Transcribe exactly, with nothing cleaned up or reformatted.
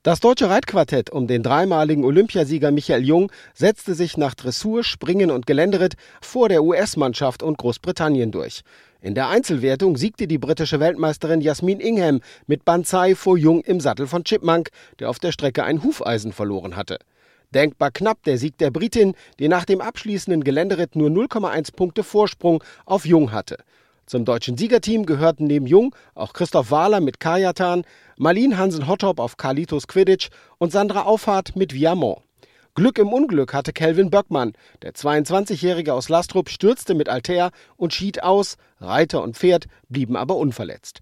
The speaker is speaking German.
Das deutsche Reitquartett um den dreimaligen Olympiasieger Michael Jung setzte sich nach Dressur, Springen und Geländeritt vor der U S-Mannschaft und Großbritannien durch. In der Einzelwertung siegte die britische Weltmeisterin Jasmin Ingham mit Banzai vor Jung im Sattel von Chipmunk, der auf der Strecke ein Hufeisen verloren hatte. Denkbar knapp der Sieg der Britin, die nach dem abschließenden Geländeritt nur null Komma eins Punkte Vorsprung auf Jung hatte. Zum deutschen Siegerteam gehörten neben Jung auch Christoph Wahler mit Kajatan, Malin Hansen-Hottop auf Carlitos Quidditch und Sandra Auffahrt mit Viamont. Glück im Unglück hatte Kelvin Böckmann. Der zweiundzwanzigjährige aus Lastrup stürzte mit Altair und schied aus, Reiter und Pferd blieben aber unverletzt.